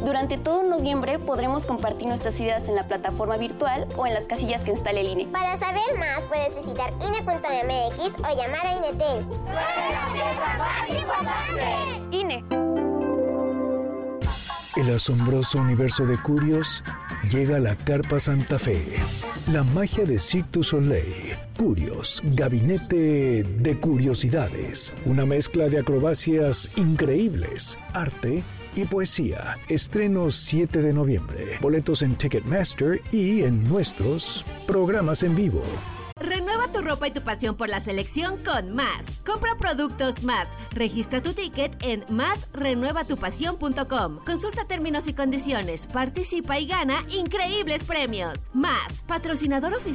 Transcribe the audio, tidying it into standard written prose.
Durante todo noviembre podremos compartir nuestras ideas en la plataforma virtual o en las casillas que instale el INE. Para saber más puedes visitar INE.mx o llamar a INETEL. ¡Tú eres la pieza más importante! INE. El asombroso universo de Curios llega a la Carpa Santa Fe. La magia de Cirque du Soleil. Curios, gabinete de curiosidades. Una mezcla de acrobacias increíbles, arte y poesía. Estreno 7 de noviembre. Boletos en Ticketmaster y en nuestros programas en vivo. Renueva tu ropa y tu pasión por la selección con Más. Compra productos Más. Registra tu ticket en másrenuevatupasión.com. Consulta términos y condiciones. Participa y gana increíbles premios. Más, patrocinador oficial